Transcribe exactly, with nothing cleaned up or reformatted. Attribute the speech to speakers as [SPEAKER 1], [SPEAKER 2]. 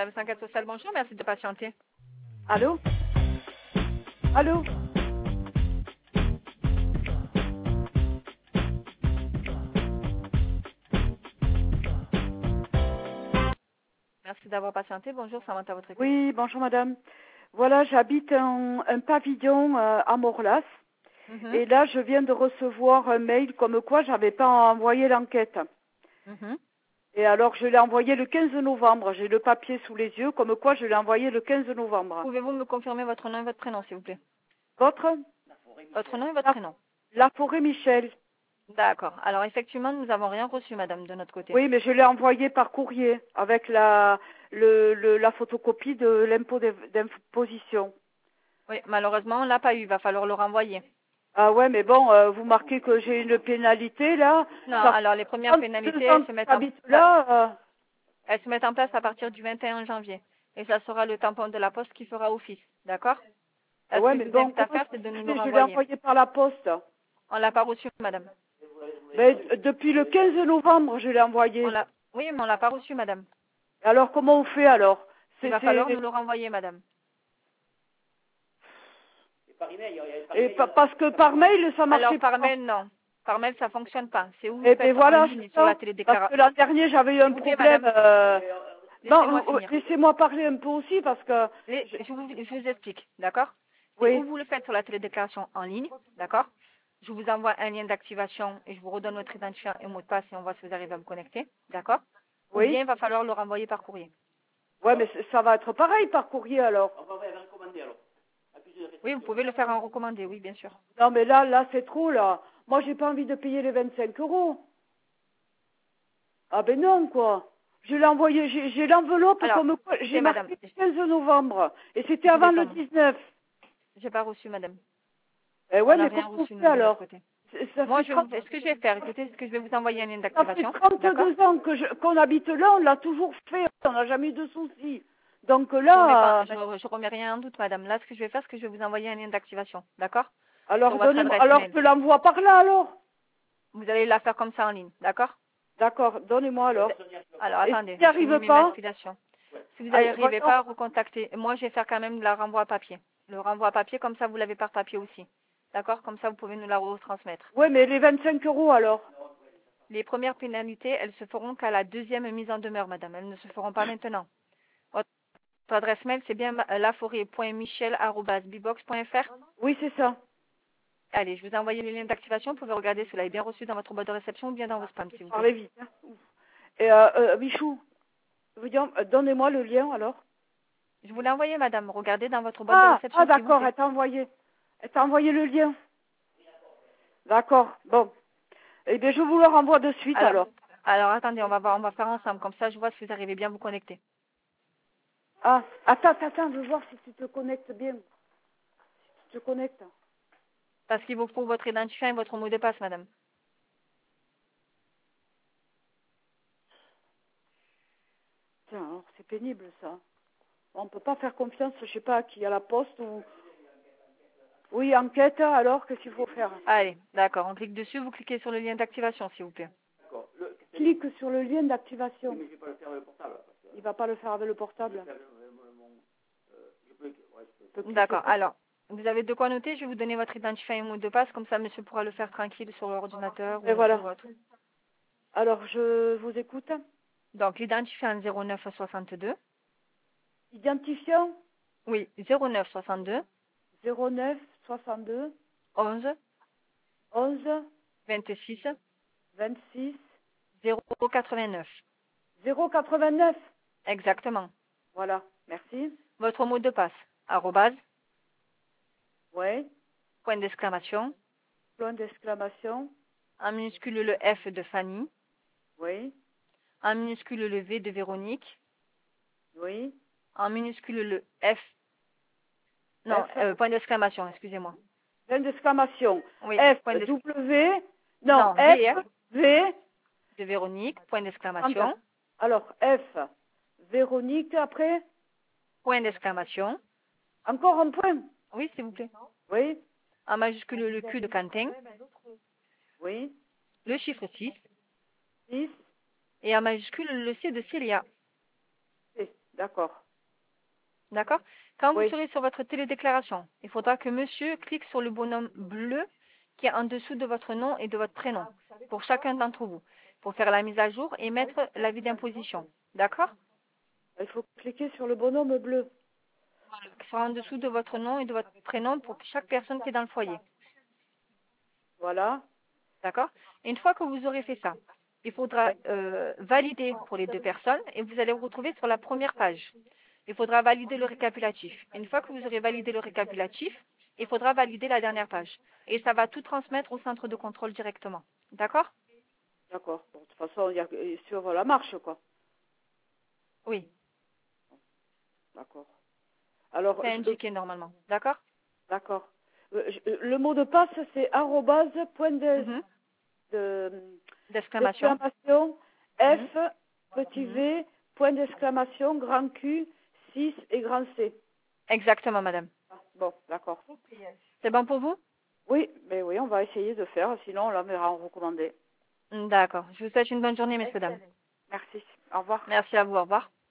[SPEAKER 1] Service enquête sociale, bonjour, merci de patienter.
[SPEAKER 2] Allô? Allô?
[SPEAKER 1] Merci d'avoir patienté. Bonjour, Samantha, à votre écoute.
[SPEAKER 2] Oui, bonjour madame. Voilà, j'habite un, un pavillon euh, à Morlas.
[SPEAKER 1] Mhm,
[SPEAKER 2] Et là, je viens de recevoir un mail comme quoi j'avais pas envoyé l'enquête.
[SPEAKER 1] mhm.
[SPEAKER 2] Et alors, je l'ai envoyé le quinze novembre. J'ai le papier sous les yeux, comme quoi je l'ai envoyé le quinze novembre.
[SPEAKER 1] Pouvez-vous me confirmer votre nom et votre prénom, s'il vous plaît?
[SPEAKER 2] Votre?
[SPEAKER 1] Votre nom et votre
[SPEAKER 2] La,
[SPEAKER 1] prénom.
[SPEAKER 2] la forêt Michel.
[SPEAKER 1] D'accord. Alors, effectivement, nous n'avons rien reçu, madame, de notre côté.
[SPEAKER 2] Oui, mais je l'ai envoyé par courrier avec la, le, le, la photocopie de l'impôt d'imposition.
[SPEAKER 1] Oui, malheureusement, on l'a pas eu. Il va falloir le renvoyer.
[SPEAKER 2] Ah ouais, mais bon, euh, vous marquez que j'ai une pénalité là.
[SPEAKER 1] Non,
[SPEAKER 2] Ça
[SPEAKER 1] alors les
[SPEAKER 2] fait
[SPEAKER 1] premières
[SPEAKER 2] trente-deux
[SPEAKER 1] pénalités,
[SPEAKER 2] ans
[SPEAKER 1] elles
[SPEAKER 2] que
[SPEAKER 1] se mettent en
[SPEAKER 2] j'habite là. Euh,
[SPEAKER 1] elles se mettent en place à partir du vingt et un janvier. Et ça sera le tampon de la poste qui fera office. D'accord?
[SPEAKER 2] ah
[SPEAKER 1] Là, ce
[SPEAKER 2] ouais,
[SPEAKER 1] que
[SPEAKER 2] mais
[SPEAKER 1] je vous
[SPEAKER 2] bon,
[SPEAKER 1] invite à
[SPEAKER 2] comment
[SPEAKER 1] faire,
[SPEAKER 2] ça
[SPEAKER 1] c'est de
[SPEAKER 2] se
[SPEAKER 1] nous le
[SPEAKER 2] fait? Je l'ai
[SPEAKER 1] renvoyer.
[SPEAKER 2] envoyé par la poste.
[SPEAKER 1] On l'a pas reçu, madame.
[SPEAKER 2] Mais euh, depuis le quinze novembre, je l'ai
[SPEAKER 1] On
[SPEAKER 2] envoyé.
[SPEAKER 1] l'a, oui, mais on l'a pas reçu, madame.
[SPEAKER 2] Alors comment on fait alors?
[SPEAKER 1] Il
[SPEAKER 2] C'est,
[SPEAKER 1] va falloir nous
[SPEAKER 2] c'est...
[SPEAKER 1] le renvoyer, madame.
[SPEAKER 2] Et pa- parce que par mail, ça
[SPEAKER 1] Alors,
[SPEAKER 2] marchait
[SPEAKER 1] par
[SPEAKER 2] pas.
[SPEAKER 1] mail, non. Par mail, ça fonctionne pas. C'est où vous
[SPEAKER 2] Et
[SPEAKER 1] faites
[SPEAKER 2] bien
[SPEAKER 1] en
[SPEAKER 2] voilà,
[SPEAKER 1] ligne
[SPEAKER 2] c'est
[SPEAKER 1] sur la
[SPEAKER 2] ça. Parce que
[SPEAKER 1] télédéclaration.
[SPEAKER 2] l'an dernier, j'avais eu
[SPEAKER 1] S'il
[SPEAKER 2] un
[SPEAKER 1] vous plaît,
[SPEAKER 2] problème.
[SPEAKER 1] madame,
[SPEAKER 2] Euh...
[SPEAKER 1] laissez-moi
[SPEAKER 2] Non, euh,
[SPEAKER 1] finir.
[SPEAKER 2] laissez-moi parler un peu aussi parce que...
[SPEAKER 1] Les-
[SPEAKER 2] je-
[SPEAKER 1] Je vous, je vous explique, d'accord? C'est où
[SPEAKER 2] Oui,
[SPEAKER 1] vous le faites sur la télédéclaration en ligne, d'accord? Je vous envoie un lien d'activation et je vous redonne votre identifiant et mot de passe et on voit si vous arrivez à me connecter, d'accord? Ou bien
[SPEAKER 2] oui.
[SPEAKER 1] il va falloir le renvoyer par courrier.
[SPEAKER 2] Ouais, mais c- ça va être pareil par courrier alors.
[SPEAKER 1] Oui, vous pouvez le faire en recommandé, oui, bien sûr.
[SPEAKER 2] Non, mais là, là, c'est trop, là. Moi, j'ai pas envie de payer les vingt-cinq euros. Ah ben non, quoi. Je l'ai envoyé, j'ai, j'ai l'enveloppe
[SPEAKER 1] Alors,
[SPEAKER 2] comme quoi, j'ai
[SPEAKER 1] écoutez, madame,
[SPEAKER 2] marqué le quinze novembre. Et c'était
[SPEAKER 1] je vais
[SPEAKER 2] avant le
[SPEAKER 1] pas,
[SPEAKER 2] dix-neuf.
[SPEAKER 1] j'ai pas reçu, madame.
[SPEAKER 2] Eh
[SPEAKER 1] On
[SPEAKER 2] ouais,
[SPEAKER 1] n'a
[SPEAKER 2] mais
[SPEAKER 1] rien
[SPEAKER 2] comment on
[SPEAKER 1] reçu,
[SPEAKER 2] fait
[SPEAKER 1] nous, de notre
[SPEAKER 2] alors?
[SPEAKER 1] côté.
[SPEAKER 2] C'est- Ça
[SPEAKER 1] Moi,
[SPEAKER 2] fait
[SPEAKER 1] je vais vous,
[SPEAKER 2] trente,
[SPEAKER 1] ce que je vais faire, écoutez, c'est que je vais vous envoyer un lien
[SPEAKER 2] ça fait
[SPEAKER 1] d'activation, d'accord?
[SPEAKER 2] trente-deux ans que je, qu'on habite là, on l'a toujours fait, on n'a jamais eu de soucis. Donc
[SPEAKER 1] Je remets pas,
[SPEAKER 2] là,
[SPEAKER 1] je,
[SPEAKER 2] euh,
[SPEAKER 1] je remets rien en doute, madame. Là, ce que je vais faire, c'est que je vais vous envoyer un lien d'activation, d'accord? Sur
[SPEAKER 2] alors
[SPEAKER 1] votre
[SPEAKER 2] donnez-moi,
[SPEAKER 1] adresse
[SPEAKER 2] alors
[SPEAKER 1] email.
[SPEAKER 2] je l'envoie par là alors.
[SPEAKER 1] Vous allez la faire comme ça en ligne, d'accord?
[SPEAKER 2] D'accord, donnez-moi alors.
[SPEAKER 1] Alors,
[SPEAKER 2] Et
[SPEAKER 1] attendez,
[SPEAKER 2] s'il n'y
[SPEAKER 1] je
[SPEAKER 2] arrive
[SPEAKER 1] mets mes
[SPEAKER 2] pas,
[SPEAKER 1] manipulations. Si vous
[SPEAKER 2] aïe,
[SPEAKER 1] n'arrivez
[SPEAKER 2] voyons.
[SPEAKER 1] pas à recontacter, moi, je vais faire quand même la renvoi à papier. Le renvoi à papier, comme ça, vous l'avez par papier aussi. D'accord? Comme ça, vous pouvez nous la retransmettre.
[SPEAKER 2] Ouais, mais les vingt-cinq euros alors.
[SPEAKER 1] Les premières pénalités, elles se feront qu'à la deuxième mise en demeure, madame. Elles ne se feront pas maintenant. Votre adresse mail, c'est bien laforêt point michel arobase bibox point fr.
[SPEAKER 2] Oui, c'est ça.
[SPEAKER 1] Allez, je vous ai envoyé le lien d'activation. Vous pouvez regarder si vous l'avez bien reçu dans votre boîte de réception ou bien dans vos spams, s'il vous plaît.
[SPEAKER 2] Parlez vite. Hein. Et euh, euh, Michou, voyons, euh, donnez-moi le lien alors.
[SPEAKER 1] Je vous l'ai envoyé, madame. Regardez dans votre boîte de
[SPEAKER 2] Ah, ah
[SPEAKER 1] réception, s'il vous
[SPEAKER 2] d'accord,
[SPEAKER 1] plaît.
[SPEAKER 2] elle t'a envoyé. Elle t'a envoyé le lien. D'accord, bon. Eh bien, je vous le renvoie de suite
[SPEAKER 1] Alors,
[SPEAKER 2] alors.
[SPEAKER 1] alors attendez, on va voir, on va faire ensemble. Comme ça, je vois si vous arrivez bien à vous connecter.
[SPEAKER 2] Ah, attends, attends, je veux voir si tu te connectes bien. Si tu te connectes.
[SPEAKER 1] Parce qu'il vous faut votre identifiant et votre mot de passe, madame.
[SPEAKER 2] Tiens, alors, c'est pénible ça. On peut pas faire confiance, je sais pas, à qui, à la poste ou... Oui, enquête, alors, qu'est-ce qu'il faut faire?
[SPEAKER 1] Allez, d'accord. On clique dessus. Vous cliquez sur le lien d'activation, s'il vous plaît.
[SPEAKER 2] Clique sur le lien d'activation. Il va pas le faire avec le portable. Peut cliquer
[SPEAKER 1] D'accord.
[SPEAKER 2] sur-
[SPEAKER 1] Alors, vous avez de quoi noter. Je vais vous donner votre identifiant et mot de passe. Comme ça, monsieur pourra le faire tranquille sur l'ordinateur
[SPEAKER 2] Et
[SPEAKER 1] ou,
[SPEAKER 2] voilà.
[SPEAKER 1] ou autre.
[SPEAKER 2] Alors, je vous écoute.
[SPEAKER 1] Donc, l'identifiant zéro neuf soixante-deux.
[SPEAKER 2] Identifiant
[SPEAKER 1] Oui, zéro neuf soixante-deux.
[SPEAKER 2] zéro neuf soixante-deux
[SPEAKER 1] onze.
[SPEAKER 2] onze
[SPEAKER 1] vingt-six.
[SPEAKER 2] vingt-six
[SPEAKER 1] zéro quatre-vingt-neuf.
[SPEAKER 2] zéro quatre-vingt-neuf.
[SPEAKER 1] Exactement.
[SPEAKER 2] Voilà, merci.
[SPEAKER 1] Votre mot de passe. Arrobase.
[SPEAKER 2] Oui,
[SPEAKER 1] Point d'exclamation.
[SPEAKER 2] point d'exclamation.
[SPEAKER 1] En minuscule le F de Fanny.
[SPEAKER 2] Oui,
[SPEAKER 1] En minuscule le V de Véronique.
[SPEAKER 2] oui.
[SPEAKER 1] En minuscule le F. Non,
[SPEAKER 2] F,
[SPEAKER 1] euh, point d'exclamation, excusez-moi.
[SPEAKER 2] point d'exclamation.
[SPEAKER 1] Oui,
[SPEAKER 2] F,
[SPEAKER 1] point d'ex-
[SPEAKER 2] W, non,
[SPEAKER 1] non, V,
[SPEAKER 2] F,
[SPEAKER 1] hein,
[SPEAKER 2] V.
[SPEAKER 1] de Véronique, point
[SPEAKER 2] Attends.
[SPEAKER 1] d'exclamation,
[SPEAKER 2] Alors, F, Véronique, après,
[SPEAKER 1] point d'exclamation.
[SPEAKER 2] encore un point.
[SPEAKER 1] Oui, s'il vous plaît.
[SPEAKER 2] Oui,
[SPEAKER 1] En majuscule le Q de Quentin,
[SPEAKER 2] oui.
[SPEAKER 1] le chiffre six,
[SPEAKER 2] six,
[SPEAKER 1] et en majuscule le C de Célia.
[SPEAKER 2] C. D'accord.
[SPEAKER 1] D'accord? Quand vous
[SPEAKER 2] Oui.
[SPEAKER 1] serez sur votre télédéclaration, il faudra que monsieur clique sur le bonhomme bleu qui est en dessous de votre nom et de votre prénom, pour chacun d'entre vous, pour faire la mise à jour et mettre l'avis d'imposition. D'accord?
[SPEAKER 2] Il faut cliquer sur le bonhomme bleu.
[SPEAKER 1] Qui sera en dessous de votre nom et de votre prénom pour chaque personne qui est dans le foyer.
[SPEAKER 2] Voilà.
[SPEAKER 1] D'accord? Et une fois que vous aurez fait ça, il faudra euh, valider pour les deux personnes et vous allez vous retrouver sur la première page. Il faudra valider le récapitulatif. Une fois que vous aurez validé le récapitulatif, il faudra valider la dernière page. Et ça va tout transmettre au centre de contrôle directement. D'accord?
[SPEAKER 2] D'accord. Bon, de toute façon, il y a sur la marche, quoi.
[SPEAKER 1] Oui,
[SPEAKER 2] D'accord. Alors,
[SPEAKER 1] c'est
[SPEAKER 2] je-
[SPEAKER 1] indiqué normalement. D'accord?
[SPEAKER 2] d'accord. Euh, je- Le mot de passe, c'est arrobase, point de,
[SPEAKER 1] Mhm.
[SPEAKER 2] de-
[SPEAKER 1] D'exclamation.
[SPEAKER 2] d'exclamation,
[SPEAKER 1] Mhm.
[SPEAKER 2] F, petit v, point d'exclamation, grand Q, six et grand C.
[SPEAKER 1] Exactement, madame.
[SPEAKER 2] Ah, bon, d'accord.
[SPEAKER 1] C'est bon pour vous?
[SPEAKER 2] Oui, mais oui, on va essayer de faire, sinon on la verra en recommandé.
[SPEAKER 1] D'accord. Je vous souhaite une bonne journée, messieurs, dames.
[SPEAKER 2] Merci. Au revoir.
[SPEAKER 1] Merci à vous. Au revoir.